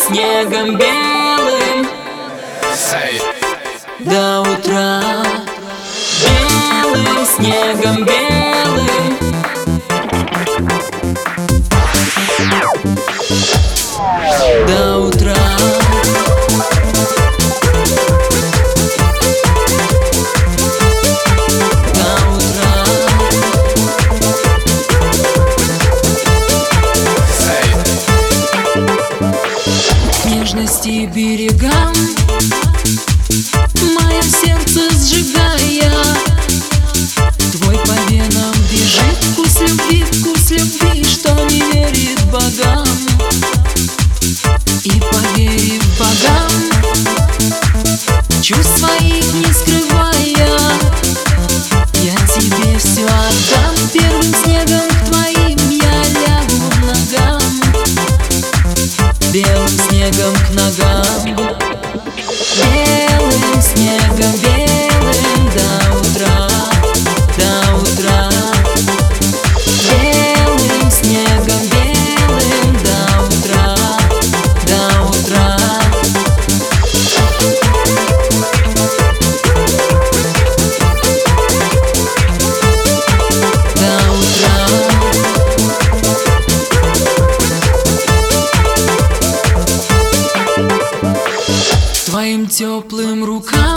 снегом белым до утра. Белым снегом белым до утра. Нежности берегам мое сердце сжигая, твой по венам бежит вкус любви, что не верит богам. И поверив богам, чувств своих не скрывая, я тебе все отдам. Первым снегом к твоим я лягу к ногам, белым снегом к ногам. Белым снегом белым до утра, до утра. Белым снегом белым до утра, до утра. До утра. Твоим теплым рукам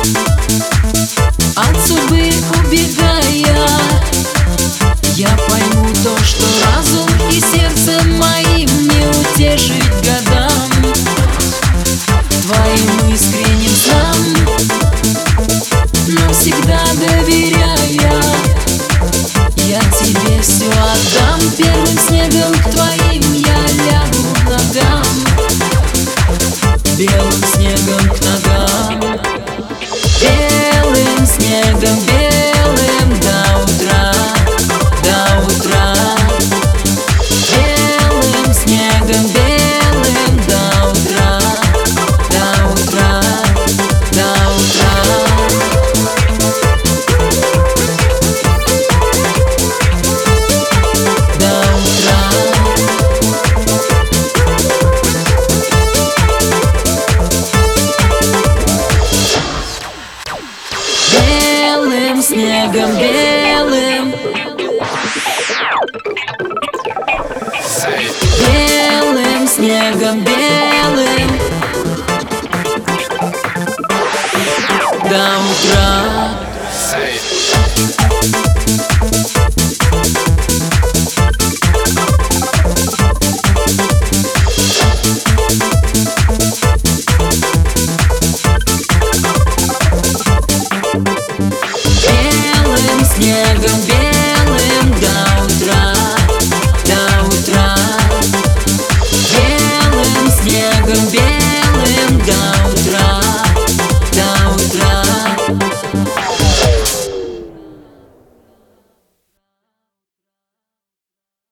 от судьбы убегая, я пойму то, что разум и сердце моим не утешить годам. Твоим искренним снам навсегда доверяя, я тебе все отдам. Первым снегом к твоим я лягу к ногам, белым снегом к ногам. Белым снегом белым до утра, до утра. Белым снегом белым до утра, до утра, до утра. До утра. Белым снегом белым, белым снегом белым до утра.